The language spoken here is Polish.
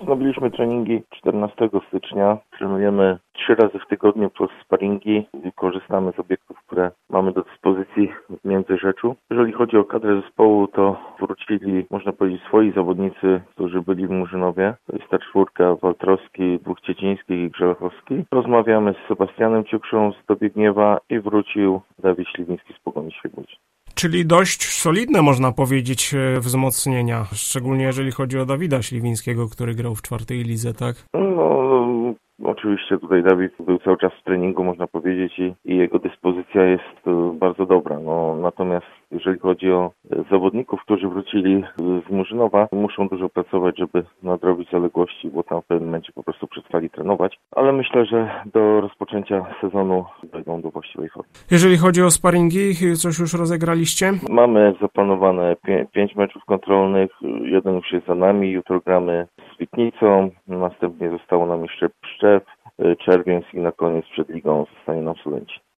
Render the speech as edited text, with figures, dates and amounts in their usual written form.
Wznowiliśmy treningi 14 stycznia. Trenujemy 3 razy w tygodniu plus sparingi. Korzystamy z obiektów, które mamy do dyspozycji w Międzyrzeczu. Jeżeli chodzi o kadrę zespołu, to wrócili, można powiedzieć, swoi zawodnicy, którzy byli w Murzynowie. To jest ta czwórka: Waltrowski, dwóch Ciecińskich i Grzelchowski. Rozmawiamy z Sebastianem Ciukszą z Dobiegniewa i wrócił Dawid Śliwiński z Pogoni Świebodzin. Czyli dość solidne, można powiedzieć, wzmocnienia, szczególnie jeżeli chodzi o Dawida Śliwińskiego, który grał w 4. lidze, tak? Oczywiście tutaj Dawid był cały czas w treningu, można powiedzieć, i jego dyspozycja jest bardzo dobra. Natomiast jeżeli chodzi o zawodników, którzy wrócili z Murzynowa, muszą dużo pracować, żeby nadrobić zaległości, bo tam w pewnym momencie po prostu przestali trenować. Ale myślę, że do rozpoczęcia sezonu dojdą do właściwej formy. Jeżeli chodzi o sparingi, coś już rozegraliście? Mamy zaplanowane 5 meczów kontrolnych. Jeden już jest za nami. Jutro gramy z Witnicą. Następnie zostało nam jeszcze Pszczew, Czerwińsk i na koniec przed ligą zostanie nam Studenci.